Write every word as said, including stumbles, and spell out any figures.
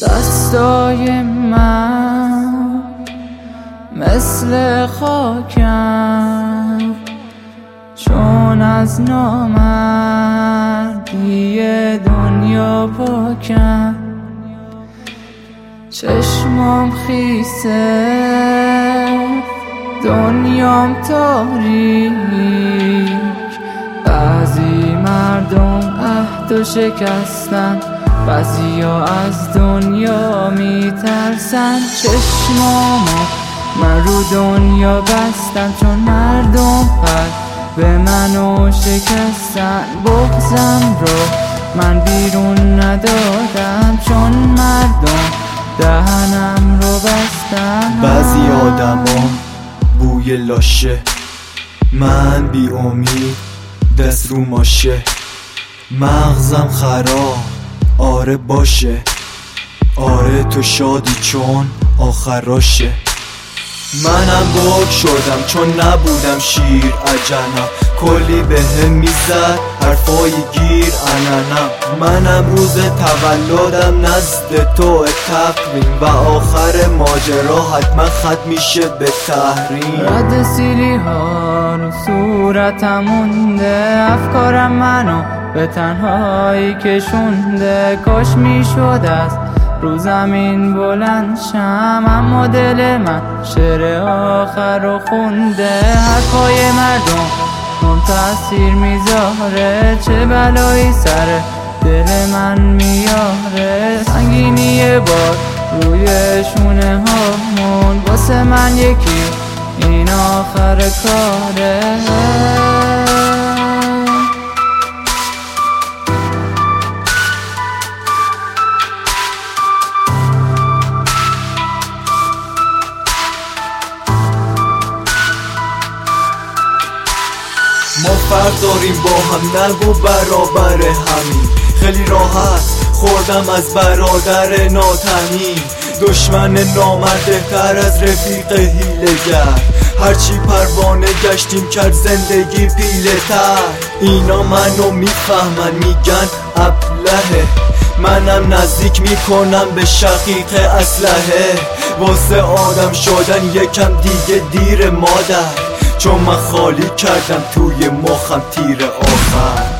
دستای من مثل خاکم، چون از نامردی دنیا پاکم. چشمام خیسه دنیام تاریک، بعضی مردم عهدو شکستن، بعضیا از دنیا میترسن. چشمامو من رو دنیا بستم، چون مردم قلب به منو شکستن. بغضم رو من بیرون ندادم، چون مردم دهنم رو بستن. بعضی آدما بوی لاشه، من بی امید دست رو ماشه. مغزم خراب آره باشه، آره تو شادی چون آخراشه. منم بوک شدم چون نبودم شیر عجنم، کلی به هم میزد حرفای گیر اننم. منم روز تولدم نزد تو تقویم، و آخر ماجرا حتما ختم میشه به تحریم. رد سیلی ها رو صورتم مونده، افکارم منو به تنهایی کشونده. کاش میشد از رو زمین بلند شم، اما دل من شعر آخر رو خونده. حرفای مردم اون تأثیر میذاره، چه بلایی سر دل من میاره. سنگینی بار روی شونه هامون، واسه من یکی این آخر کاره. ما فرق داریم با هم، نگو برابر همین. خیلی راحت خوردم از برادر ناتنی، دشمن نامرده تر از رفیق حیله‌گر. هرچی پروانه گشتیم کرد زندگی پیله تر. اینا منو میفهمن میگن ابلهه، منم نزدیک میکنم به شقیق اسلحه. واسه آدم شدن یکم دیگه دیر مادر، چون من خالی کردم توی مخم تیر آخر.